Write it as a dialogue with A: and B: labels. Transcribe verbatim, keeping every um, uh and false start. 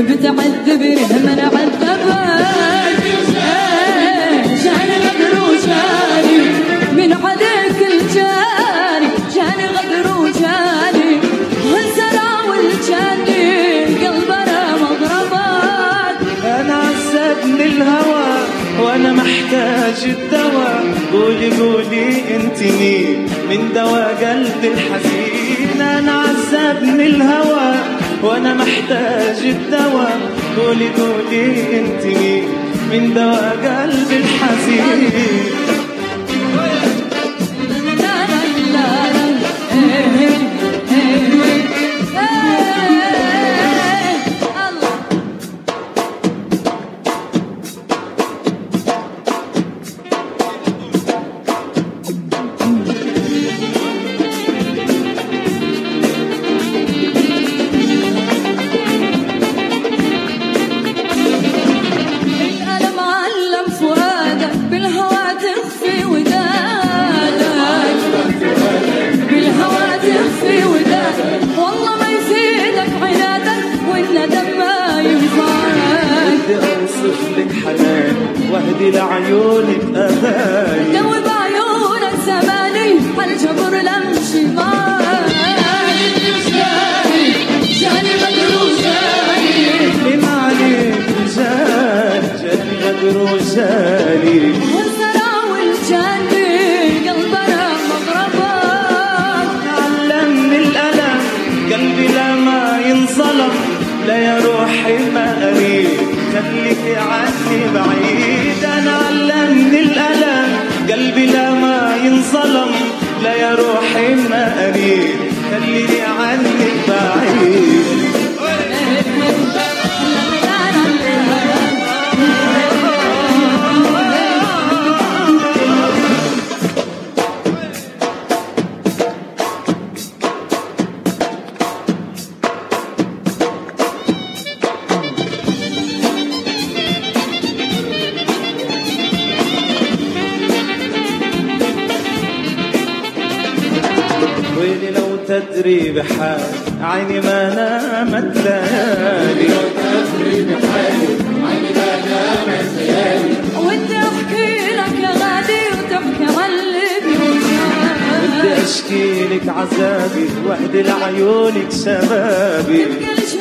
A: بتعذبني من عذبك جاني غدر وجاني من عليك الجاني جاني غدر وجاني والزرع والجاني قلبنا مضربات.
B: أنا عذبني الهوى وأنا محتاج الدواء قولي قولي انت مين من دوا قلبي الحزين. أنا عذبني الهوى وأنا محتاج الدواء قولي قولي انت مين من دوا قلبي الحزين. واهدي لعيونك أماني
A: دوب بعيونك زماني هالجبر لمشي معاك. جاني جاني غدر وجاني
B: من عليك جاني جاني غدر وجاني
A: والزرع والجاني قلبنا مضربات.
B: علمني الألم قلبي لما ينظلم لا يا روحي ما أريد خليك عني بعيد. أنا علمني الألم قلبي لما ينظلم لا يا روحي ما أريد خليني عني بعيد. ويلي لو تدري بحال عيني ما نامت ليالي لو تدري بحالي عيني ما نامت ليالي
A: ودي احكي لك يا غالي وتحكي علي بوجعك
B: ودي اشكي لك عذابي واهدي لعيونك شبابي
A: تبكي